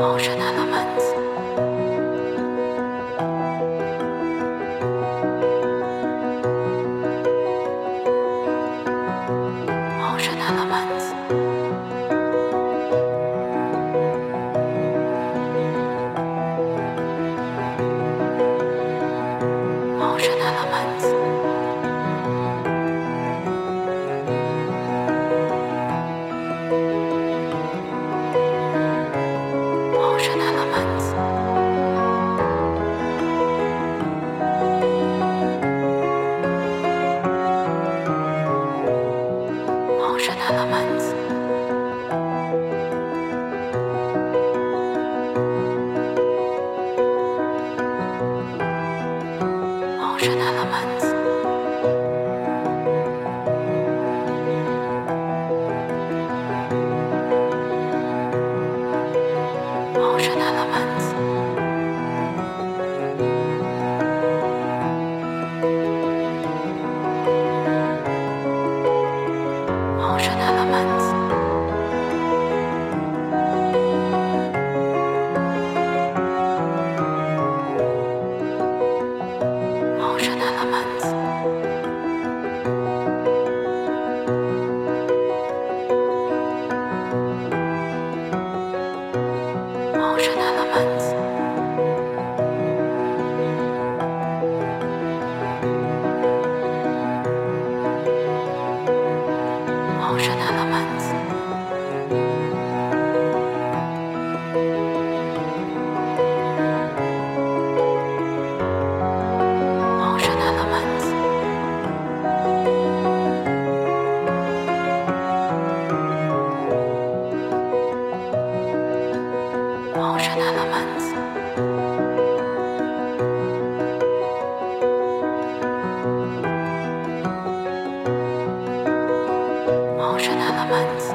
Ocean elements. Ocean elements. Ocean elements. Ocean elements. Ocean elements. Ocean elements. Ocean elements. Ocean elements. Ocean elements. Ocean elements. Ocean elements. Ocean elements. Ocean elements. Ocean elements.